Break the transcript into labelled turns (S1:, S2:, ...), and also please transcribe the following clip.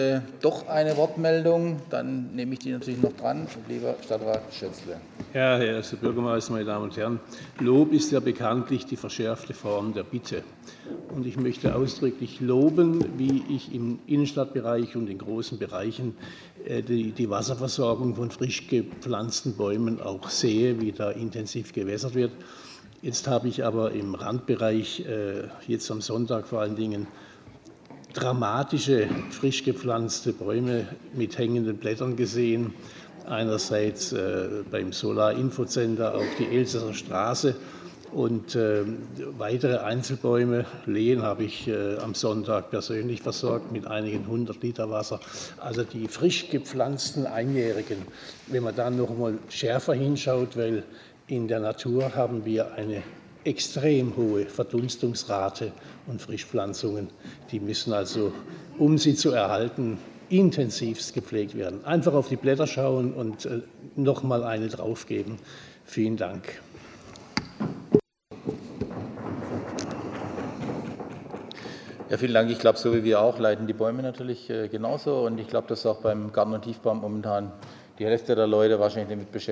S1: Doch eine Wortmeldung, dann nehme ich die natürlich noch dran. Lieber Stadtrat Schötzle.
S2: Ja, Herr erster Bürgermeister, meine Damen und Herren, Lob ist ja bekanntlich die verschärfte Form der Bitte. Und ich möchte ausdrücklich loben, wie ich im Innenstadtbereich und in großen Bereichen die Wasserversorgung von frisch gepflanzten Bäumen auch sehe, wie da intensiv gewässert wird. Jetzt habe ich aber im Randbereich, jetzt am Sonntag vor allen Dingen, dramatische, frisch gepflanzte Bäume mit hängenden Blättern gesehen. Einerseits beim Solar-Info-Center auf die Elsässer Straße und weitere Einzelbäume, Lehen, habe ich am Sonntag persönlich versorgt mit einigen 100 Liter Wasser. Also die frisch gepflanzten Einjährigen, wenn man dann noch mal schärfer hinschaut, weil in der Natur haben wir eine extrem hohe Verdunstungsrate und Frischpflanzungen. Die müssen also, um sie zu erhalten, intensivst gepflegt werden. Einfach auf die Blätter schauen und noch mal eine draufgeben. Vielen Dank.
S1: Ja, vielen Dank. Ich glaube, so wie wir auch, leiden die Bäume natürlich genauso. Und ich glaube, dass auch beim Garten- und Tiefbau momentan die Hälfte der Leute wahrscheinlich damit beschäftigt